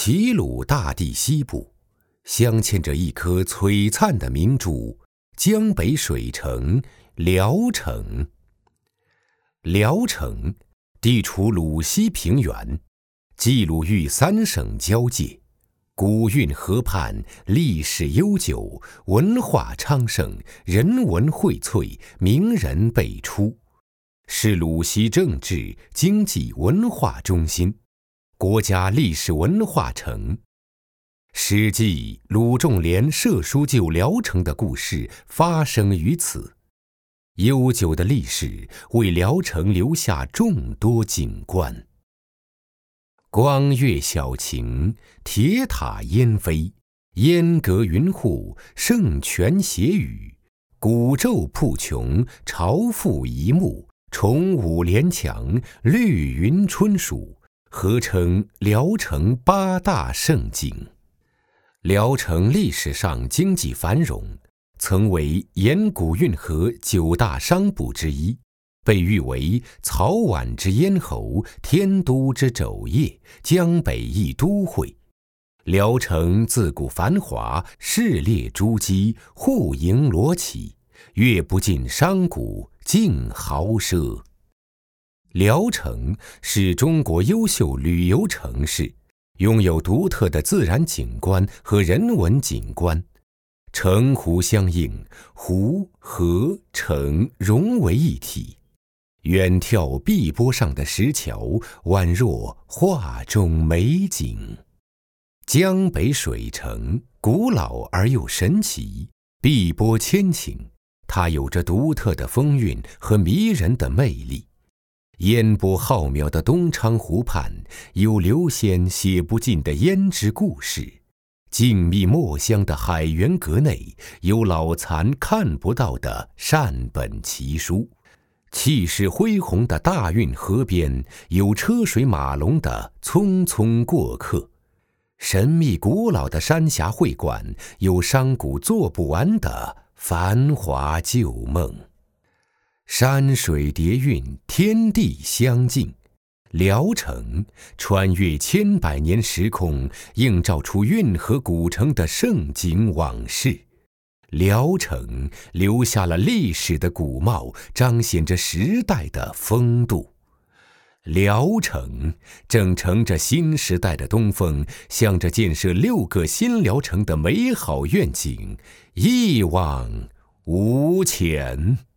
齐鲁大地西部，镶嵌着一颗璀璨的明珠——江北水城聊城。聊城地处鲁西平原，冀鲁豫三省交界，古运河畔，历史悠久，文化昌盛，人文荟萃，名人辈出，是鲁西政治、经济、文化中心，国家历史文化城。史记鲁仲连射书救聊城的故事发生于此。悠久的历史为聊城留下众多景观。光岳小晴，铁塔烟飞，烟阁云户，圣泉斜雨，古骤瀑琼，朝赋一目，崇武连墙，绿云春属，合称聊城八大胜景。聊城历史上经济繁荣，曾为沿古运河9大商埠之一，被誉为曹宛之咽喉，天都之肘腋，江北一都会。聊城自古繁华，市列珠玑，户盈罗绮，阅不尽商贾，尽豪奢。聊城是中国优秀旅游城市，拥有独特的自然景观和人文景观。城湖相映，湖河城融为一体，远眺碧波上的石桥，宛若画中美景。江北水城古老而又神奇，碧波千顷，它有着独特的风韵和迷人的魅力。烟波浩渺的东昌湖畔，有刘仙写不尽的胭脂故事。静谧墨香的海员阁内，有老残看不到的善本奇书；气势恢宏的大运河边，有车水马龙的匆匆过客；神秘古老的三峡会馆，有商贾做不完的繁华旧梦。山水叠韵，天地相近。聊城穿越千百年时空，映照出运河古城的盛景往事。聊城留下了历史的古貌，彰显着时代的风度。聊城正乘着新时代的东风，向着建设6个新聊城的美好愿景一往无前。